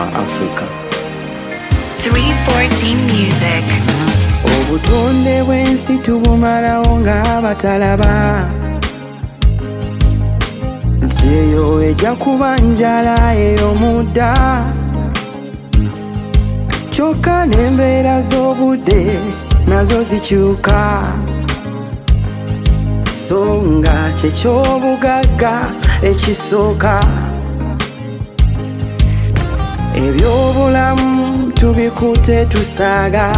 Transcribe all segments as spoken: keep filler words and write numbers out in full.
Africa. three fourteen Music. Obutonde bw'ensi tubumalawo ng'abatalaba, nsi eyo ejja kuba njala ey'omudda, kyokka n'embeera z'obudde nazo zikyuka, so nga kyeky'obugagga ekisooka. Ebyobulamu tubikutte tusaaga,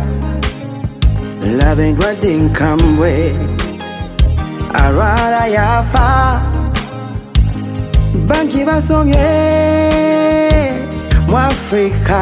laba endwadde enkambwe alwala yafa, bangi basomye mu Afrika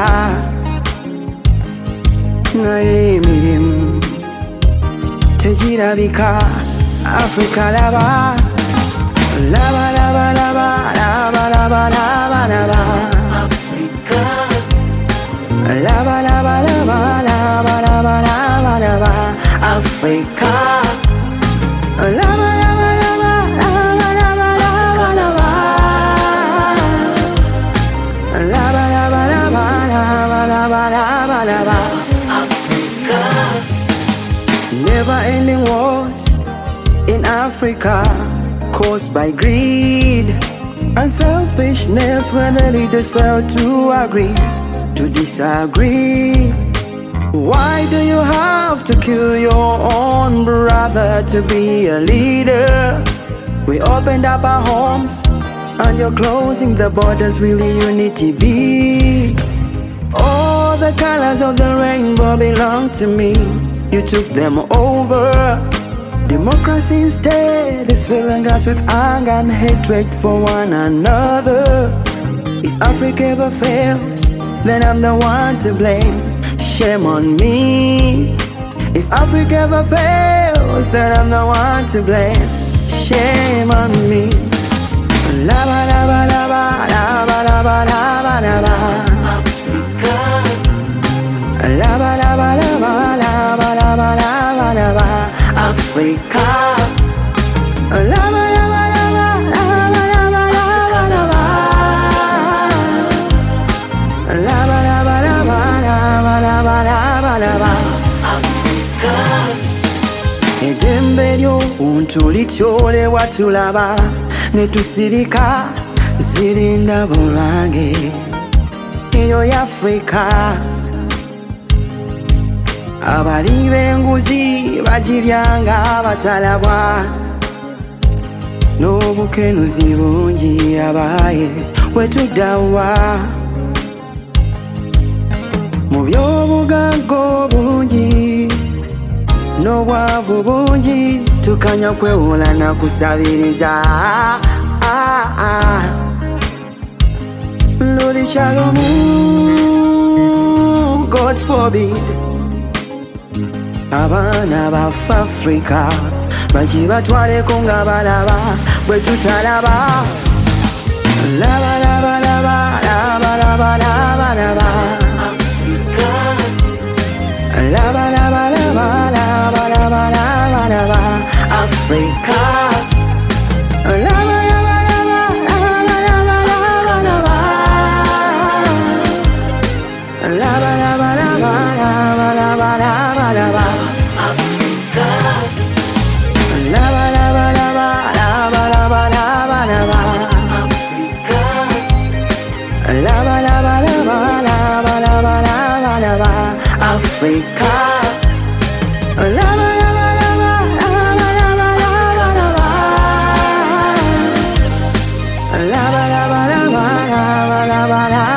naye emirimu tegirabika. Afrika laba, laba laba laba laba laba laba laba Afrika, laba laba laba laba laba laba laba Afrika, laba laba laba laba laba laba laba laba laba laba laba laba laba Afrika. Never ending wars in Africa, caused by greed and selfishness, when the leaders fail to agree to disagree. Why do you have to kill your own brother to be a leader? We opened up our homes and you're closing the borders. Will unity be? All the colors of the rainbow belong to me. You took them over. Democracy instead is filling us with anger and hatred for one another. If Africa ever fails, then I'm the one to blame. Shame on me. If Africa ever fails, then I'm the one to blame. Shame on me. Laba laba laba laba laba laba laba Africa. Laba laba laba laba laba laba laba Africa. Laba laba laba laba laba laba laba laba laba laba laba laba laba laba Africa. Eddembe ly'obuntu lityole watulaba ne tusirika, zirinda bulwange eyo y'Afrika. Abali b'enguzi bagiryanga batalabwa, n'obukenuzi bungi abaye wetuddawa, mu by'obugagga obungi n'obwavu bungi tukanya kwewola na kusabiriza. Luli shalomu, God forbid, abaana baffe Afrika bagi batwaleko nga balaba bwe tutalaba. Laba laba laba laba laba laba laba Afrika. Laba laba laba laba laba laba laba Afrika. Laba laba laba laba laba laba laba laba laba laba laba laba laba laba Afrika. Laba laba laba laba laba laba laba Afrika. Laba laba laba laba laba laba laba Afrika. Laba laba laba laba laba laba laba laba laba laba laba laba laba